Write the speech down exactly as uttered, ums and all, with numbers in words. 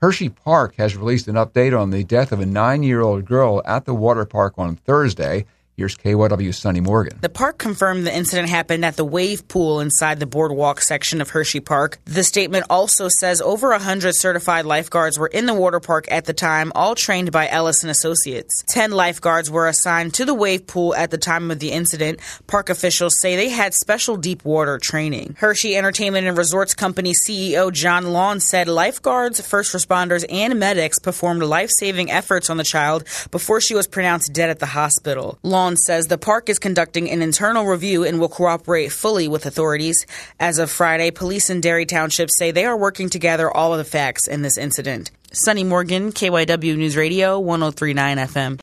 Hershey Park has released an update on the death of a nine-year-old girl at the water park on Thursday. Here's K Y W's Sonny Morgan. The park confirmed the incident happened at the wave pool inside the boardwalk section of Hershey Park. The statement also says over one hundred certified lifeguards were in the water park at the time, all trained by Ellis and Associates. Ten lifeguards were assigned to the wave pool at the time of the incident. Park officials say they had special deep water training. Hershey Entertainment and Resorts Company C E O John Lawn said lifeguards, first responders, and medics performed life-saving efforts on the child before she was pronounced dead at the hospital. Lawn says the park is conducting an internal review and will cooperate fully with authorities. As of Friday, police in Derry Township say they are working to gather all of the facts in this incident. Sonny Morgan, K Y W News Radio, one oh three point nine F M.